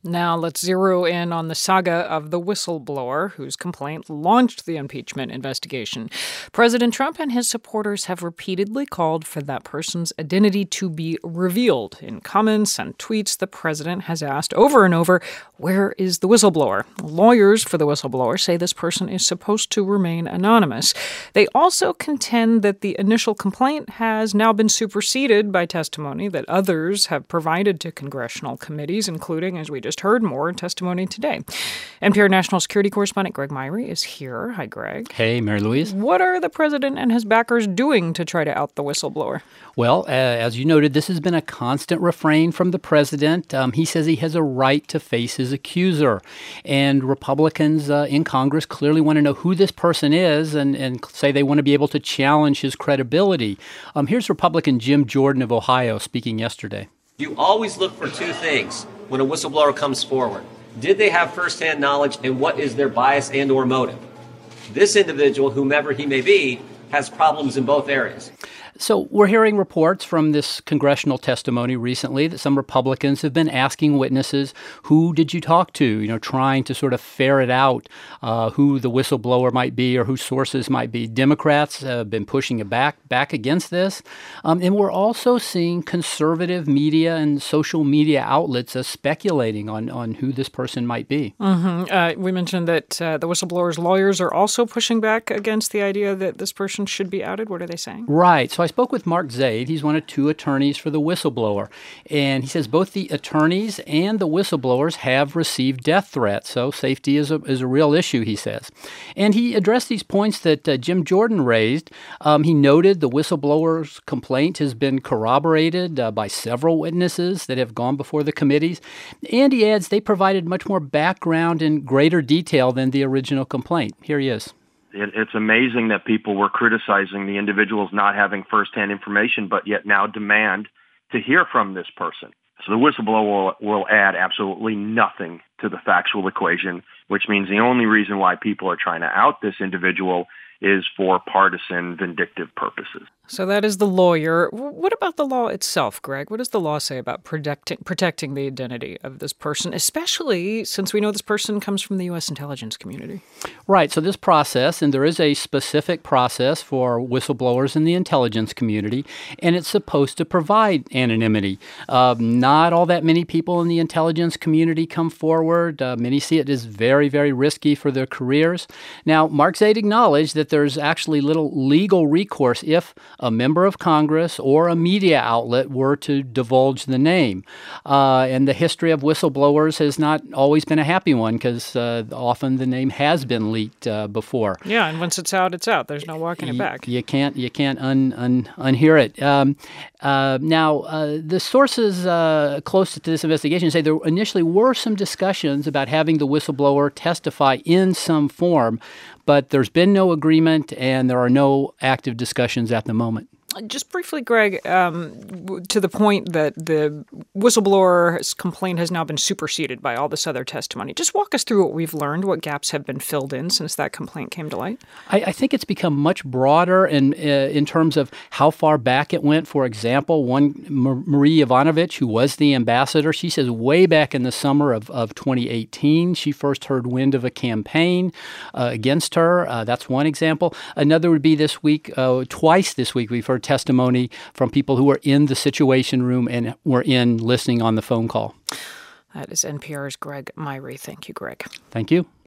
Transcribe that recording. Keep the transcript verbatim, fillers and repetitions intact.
Now let's zero in on the saga of the whistleblower whose complaint launched the impeachment investigation. President Trump and his supporters have repeatedly called for that person's identity to be revealed. In comments and tweets, the president has asked over and over, where is the whistleblower? Lawyers for the whistleblower say this person is supposed to remain anonymous. They also contend that the initial complaint has now been superseded by testimony that others have provided to congressional committees, including, as we just heard, more testimony today. N P R national security correspondent Greg Myre is here. Hi, Greg. Hey, Mary Louise. What are the president and his backers doing to try to out the whistleblower? Well, uh, as you noted, this has been a constant refrain from the president. Um, he says he has a right to face his accuser. And Republicans uh, in Congress clearly want to know who this person is and, and say they want to be able to challenge his credibility. Um, here's Republican Jim Jordan of Ohio speaking yesterday. You always look for two things when a whistleblower comes forward. Did they have firsthand knowledge, and what is their bias and or motive? This individual, whomever he may be, has problems in both areas. So we're hearing reports from this congressional testimony recently that some Republicans have been asking witnesses, who did you talk to, you know, trying to sort of ferret out uh, who the whistleblower might be or who sources might be. Democrats have been pushing it back, back against this. Um, and we're also seeing conservative media and social media outlets uh, speculating on, on who this person might be. Mm-hmm. Uh, we mentioned that uh, the whistleblower's lawyers are also pushing back against the idea that this person should be outed. What are they saying? Right. So I spoke with Mark Zaid. He's one of two attorneys for the whistleblower. And he says both the attorneys and the whistleblowers have received death threats. So safety is a, is a real issue, he says. And he addressed these points that uh, Jim Jordan raised. Um, he noted the whistleblower's complaint has been corroborated uh, by several witnesses that have gone before the committees. And he adds they provided much more background and greater detail than the original complaint. Here he is. It's amazing that people were criticizing the individuals not having firsthand information, but yet now demand to hear from this person. So the whistleblower will, will add absolutely nothing to the factual equation, which means the only reason why people are trying to out this individual is for partisan, vindictive purposes. So that is the lawyer. What about the law itself, Greg? What does the law say about protecting protecting the identity of this person, especially since we know this person comes from the U S intelligence community? Right. So this process, and there is a specific process for whistleblowers in the intelligence community, and it's supposed to provide anonymity. Uh, not all that many people in the intelligence community come forward. Uh, many see it as very, very risky for their careers. Now, Mark Zaid acknowledged that there's actually little legal recourse if a member of Congress or a media outlet were to divulge the name. Uh, and the history of whistleblowers has not always been a happy one because uh, often the name has been leaked uh, before. Yeah, and once it's out, it's out. There's no walking it back. You can't you can't un, un, unhear it. Um, uh, now, uh, the sources uh, close to this investigation say there initially were some discussions about having the whistleblower testify in some form, but there's been no agreement and there are no active discussions at the moment. Just briefly, Greg, um, to the point that the whistleblower's complaint has now been superseded by all this other testimony. Just walk us through what we've learned, what gaps have been filled in since that complaint came to light. I, I think it's become much broader in, uh, in terms of how far back it went. For example, one, M- Marie Yovanovitch, who was the ambassador, she says way back in the summer of, of twenty eighteen, she first heard wind of a campaign uh, against her. Uh, that's one example. Another would be this week, uh, twice this week, we've heard testimony from people who were in the Situation Room and were in listening on the phone call. That is N P R's Greg Myre. Thank you, Greg. Thank you.